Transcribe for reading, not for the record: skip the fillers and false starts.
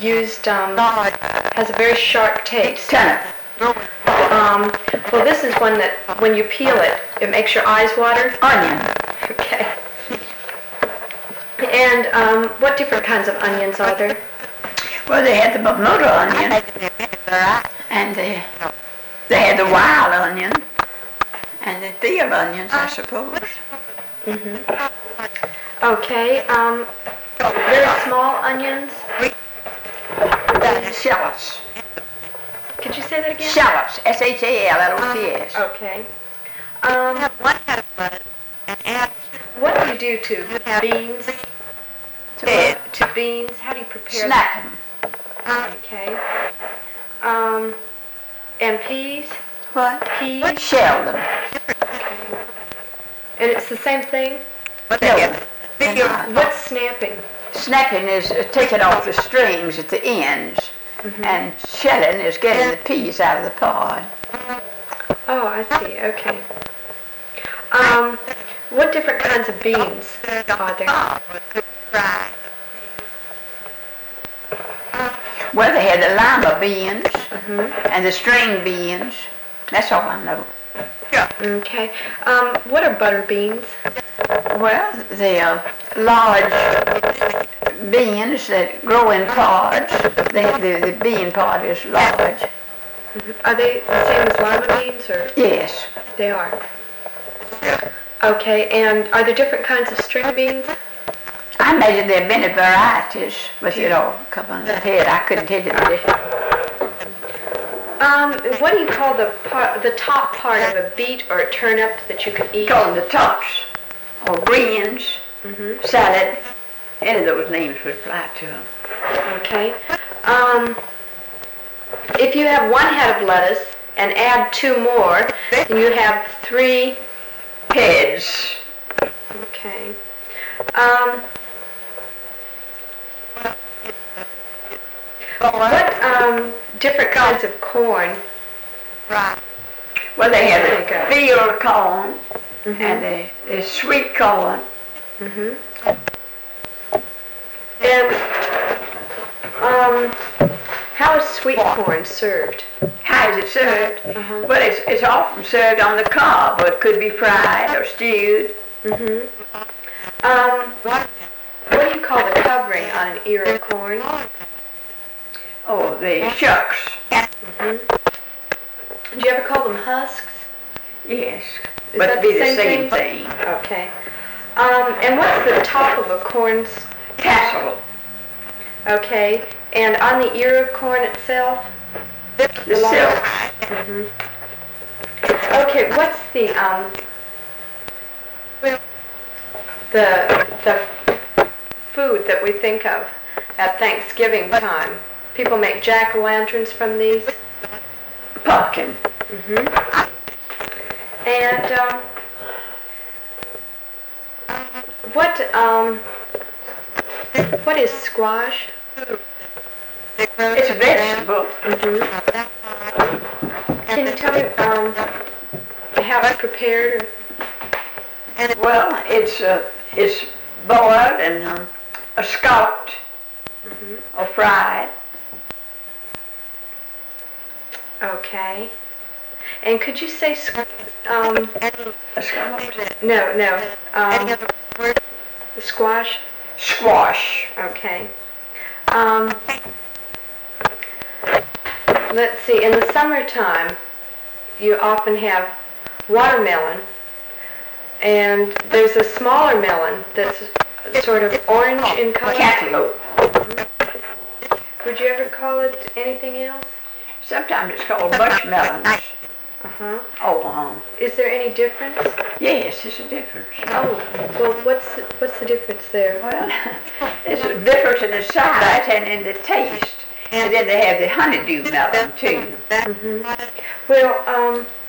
used has a very sharp taste. Turnip. Well, this is one that when you peel it, it makes your eyes water. Onion. Okay. And what different kinds of onions are there? Well, they had the Bermuda onion, and they had the wild onion, and the field onions, I suppose. Okay. Very small onions. Shallots. Could you say that again? Shallots. S-H-A-L-L-O-T-S. Okay. What do you do to beans? To beans? How do you prepare them? Snack them. Okay. And peas? What? Peas? Shell them. Okay. And it's the same thing? No. What's snapping? Snapping is taking off the strings at the ends, and shelling is getting the peas out of the pod. Oh, I see. Okay. What different kinds of beans are there? Well, they had the lima beans and the string beans. That's all I know. Okay. What are butter beans? Well, they are large beans that grow in pods. The bean pod is large. Are they the same as lima beans, or? Yes. They are. Okay, and are there different kinds of string beans? I imagine there are many varieties, but it all come on the head. I couldn't tell you the difference. What do you call the top part of a beet or a turnip that you can eat? Call them the tops, or greens, salad. Any of those names would apply to them. Okay. If you have one head of lettuce and add 2 more, then you have 3 heads. Okay. What different kinds of corn? Well, they have the field corn and the sweet corn. And how is sweet corn served? How is it served? Well, it's often served on the cob, but it could be fried or stewed. What do you call the covering on an ear of corn? Oh, the shucks. Do you ever call them husks? Yes, Is but that it'd be the the same same thing. Okay. And what's the top of a corn's Tassel. Okay. And on the ear of corn itself? The silk. Okay, what's the food that we think of at Thanksgiving time? People make jack-o'-lanterns from these. Pumpkin. And what is squash? It's a vegetable. Can you tell me how it's prepared? Well, it's boiled and scalloped or fried. Okay. And could you say A scalloped? no. Squash? Squash. Okay. Let's see, in the summertime, you often have watermelon, and there's a smaller melon that's sort of orange in color. Cantaloupe. Would you ever call it anything else? Sometimes it's called bushmelons. Oh, Is there any difference? yes, it's a difference. Oh, well, what's the difference there? Well, there's a difference in the size and in the taste. And then they have the honeydew melon, too. Well,